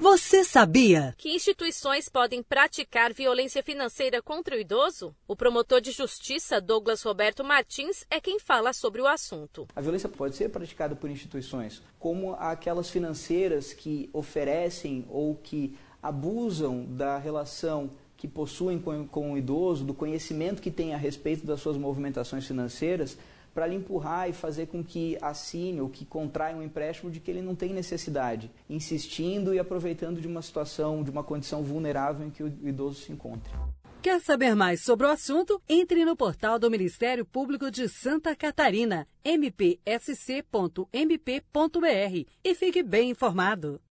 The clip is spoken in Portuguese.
Você sabia que instituições podem praticar violência financeira contra o idoso? O promotor de justiça Douglas Roberto Martins é quem fala sobre o assunto. A violência pode ser praticada por instituições, como aquelas financeiras que oferecem ou que abusam da relação que possuem com o idoso, do conhecimento que tem a respeito das suas movimentações financeiras, para lhe empurrar e fazer com que assine ou que contraia um empréstimo de que ele não tem necessidade, insistindo e aproveitando de uma situação, de uma condição vulnerável em que o idoso se encontra. Quer saber mais sobre o assunto? Entre no portal do Ministério Público de Santa Catarina, mpsc.mp.br, e fique bem informado.